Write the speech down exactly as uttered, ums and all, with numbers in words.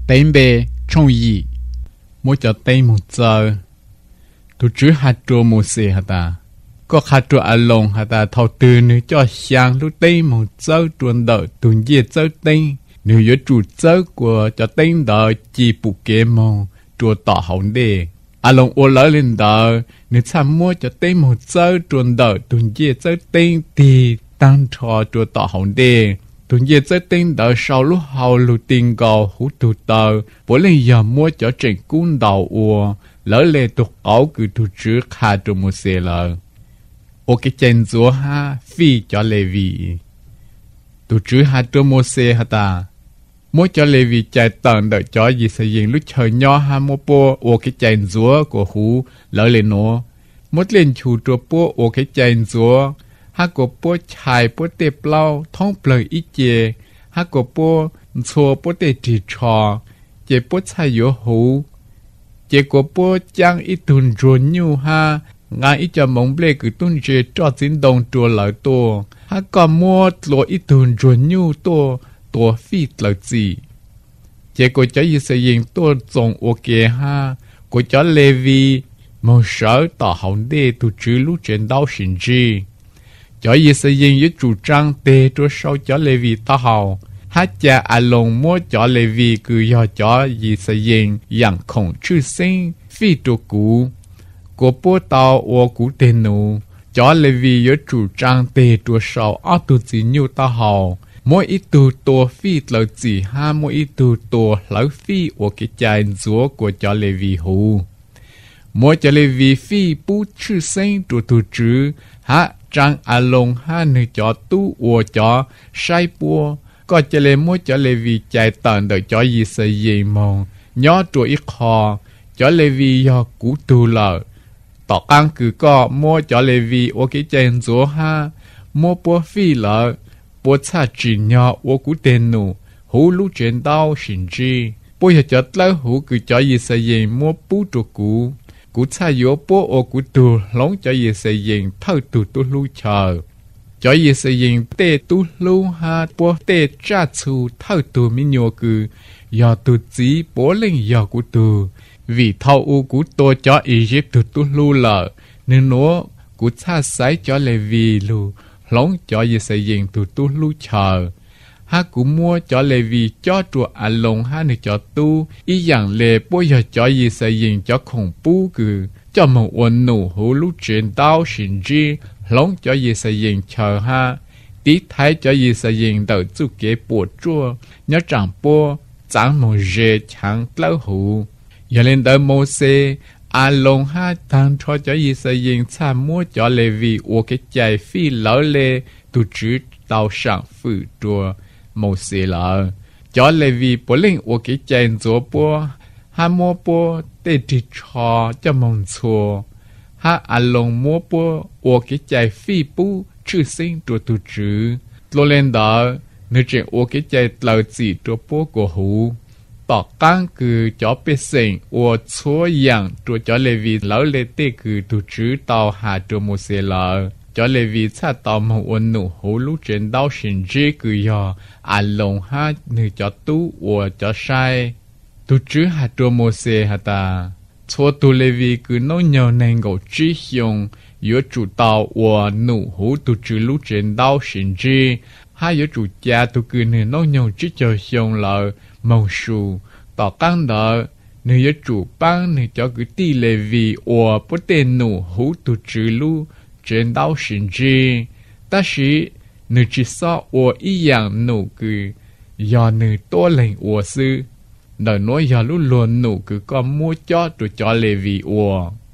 tên bề trong ý mỗi cho tên một giờ tu chứ hạt trộn một xe hả ta có hạt trộn ở lồng hả ta thầu từ nữa cho sáng lúc tên một giờ trộn đợi tu nhiên giờ tên nếu có chủ giờ của cho tên đợi chỉ phụ kế mong trộn tỏ hỏng đề ở lồng ô lỡ lên đợi nếu tham mua cho tên một giờ trộn đợi tu nhiên giờ tên thì tăng trò trộn tỏ hỏng đề tu nhiên giờ tên đợi sau lúc hậu lúc tiền cầu hút tu tờ bố lên giờ mua cho trình cung đầu ua lỡ lệ tục áo cứ tu trước hạ trộn một xe lờ ô cái chân rùa ha phi cho lệ vị tu trước hạ trộn một xe hả ta mỗi cho lệ vị chạy tận đợi cho gì xây dựng lúc chờ nhỏ ha mua po ô cái chân rùa của hú lỡ lệ nó mỗi lên chủ trộn po ô cái chân rùa ha có po chài po tê plau thông plei ít chè ha có po xua po tê chỉ trò chè po chài yếu hú chè có po chang ít tuần ruột nhiêu ha ngay ít cho mong ble cứ tuần chè cho chính đồng chùa lợi to ha có mua lo ít tuần ruột nhiêu to to phi lợi gì chè có cho gì xây dựng to trồng ok ha có cho Levi một sở tỏ hỏng đê tu chữ lúc trên đau sinh chi cho ý xây dựng với chủ trương tê cho sau cho lê vi ta hào hát cha à lồng mua cho lê vi cứ do cho ý xây dựng dạng khổng chư sinh phi trù cũ của bố tàu ô cũ tên nụ cho lê vi với chủ trương tê cho sau ở tu chỉ nhiều ta hào mỗi ít tu tổ phi lợi chỉ ha mỗi ít tu tổ lợi phi ô cái trái chúa của cho lê vi hù mỗi cho lê vi phi bút chư sinh tu tu chữ ha trang à lồng ha nữ cho tu ua cho sai bùa có cho lê mỗi cho lê vi chạy tận đợi cho gì xây gì mong nhớ tuổi ít khó cho lê vi do cú tu lợ tỏ ăn cứ có mỗi cho lê vi ô cái chân chúa ha mỗi bùa phi lợ bùa cha chỉ nhỏ ô cú tên nụ hú lú trên đau xin chi bùa giờ cho lỡ hú cứ cho gì xây gì mỗi bú trù cú cú cha yếu bố ô cú tu lóng cho gì xây dựng thâu tu tu lu chờ cho gì xây dựng tê tu lu ha bố tê cha chu thâu tu mi nhô cư do tu chỉ bố lên do cú tu vì thâu u cú to cho Egypt tu tu lu lợ nên nó cú cha sai cho Levi lu lóng cho gì xây dựng tu tu lu chờ ha cú mua cho Levi cho chùa à lồng ha nữa cho tu ý dạng lệ bố giờ cho gì xây dựng cho khổng bú cử cho một ôn nụ hữu lúc chuyện đau xin chi lóng cho gì xây dựng chờ ha tí thái cho gì xây dựng đợi chú kế bộ chua nhớ chẳng bố chẳng một dễ chẳng lâu hữu giờ lên đợi mô xê à lồng ha thằng cho cho gì xây dựng cha mua cho Levi ô cái chạy phi lỡ lệ tu chữ đau sẵn phụ chua một xí lợ cho Levi bố linh ô cái chân chúa bố ha mua bố tê trì trò cho mong chùa ha à lồng mua bố ô cái chạy phi bú chữ sinh trùa tù chữ lô lên đó nữ chuyện ô cái chạy lợ chỉ trùa bố của hú tỏ căng cứ cho bê sinh ô chúa dạng trùa cho Levi lỡ lê tê cứ tù chữ tàu hạ trùa một xí lợ cho Levi cha tàu một ôn nụ hú lú trên đau xin dê cứ do à lồng ha nữ cho tu ua cho sai tu chứ hạt trùa mô xê hả ta cho tu Levi cứ nói nhau nên gầu trí hiong yếu chủ tàu ua nụ hú tu chứ lú trên đau xin dê hai yếu chủ cha tu cứ nữ nói nhau trí cho hiong lợ mong sù tỏ căng đỡ nữ yếu chủ băng nữ cho cứ ti Levi ua bố tên nụ hú tu chứ lú trên đau xin chi, ta sĩ nữ chỉ so ủa ý dạng nụ cứ do nữ to lên ủa sư, đời nói do lúc luôn nụ cứ có mua cho tụi cho Levi ủa.